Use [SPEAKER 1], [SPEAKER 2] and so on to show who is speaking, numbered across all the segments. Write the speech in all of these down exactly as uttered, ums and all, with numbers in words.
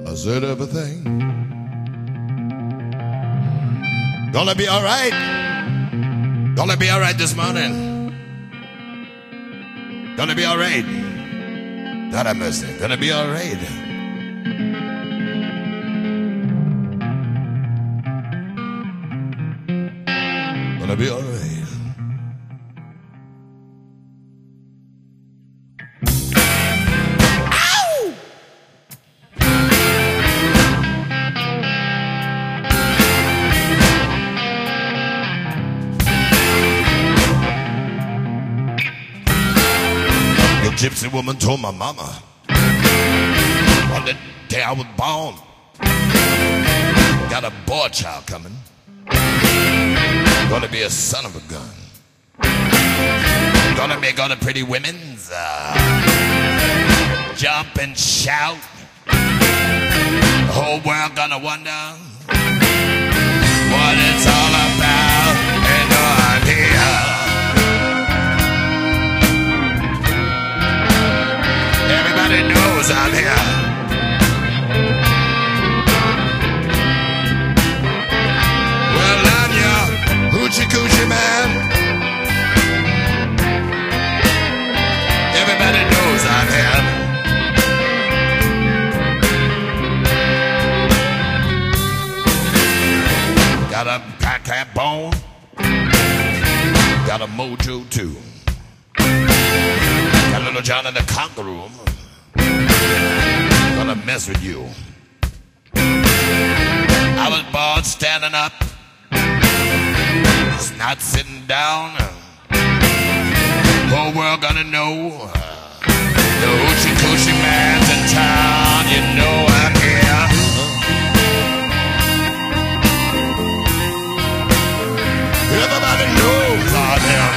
[SPEAKER 1] I said everything gonna be all right. Gonna be all right this morning. Gonna be all right. God have mercy. Gonna be all right. Gonna be all right. Gypsy woman told my mama on the day I was born, got a boy child coming, gonna be a son of a gun, gonna make all the pretty women's uh, jump and shout, the whole world gonna wonder what it's all about, and no idea. Everybody knows I'm here. Well, I'm your hoochie coochie man. Everybody knows I'm here. Got a cat cat bone. Got a mojo too. Got little John in the conquer room. Gonna mess with you. I was born standing up, just not sitting down. Whole world gonna know the hoochie coochie man's in town. You know I'm here. Everybody knows I'm here.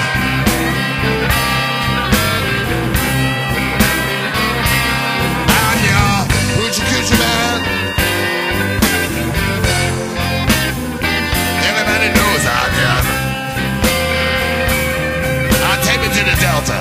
[SPEAKER 1] Delta.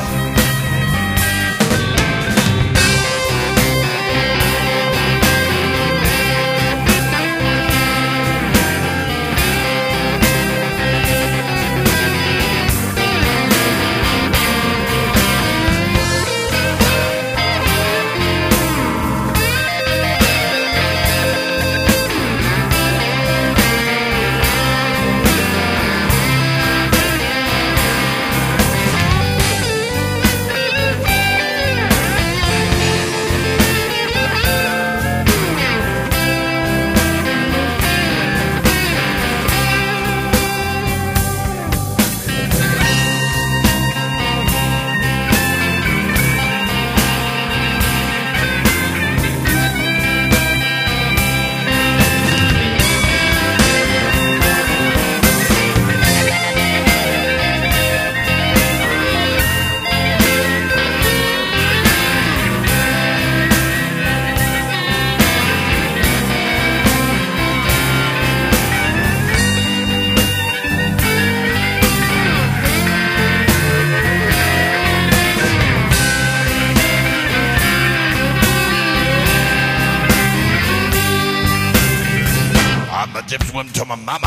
[SPEAKER 1] Gypsy woman told my mama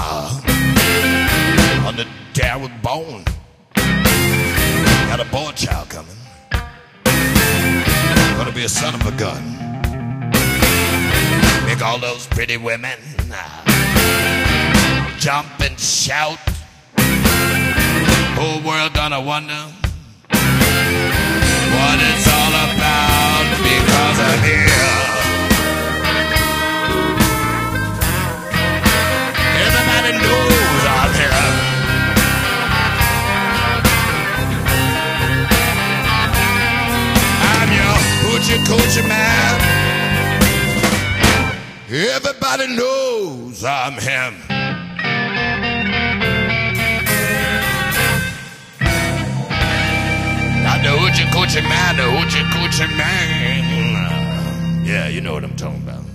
[SPEAKER 1] on the day I was born, got a boy child coming, gonna be a son of a gun, make all those pretty women uh, jump and shout, whole world gonna wonder what it's all about, because I'm here. Everybody knows I'm here. I'm your hoochie coochie man. Everybody knows I'm him. I'm the hoochie coochie man, the hoochie coochie man. Yeah, you know what I'm talking about.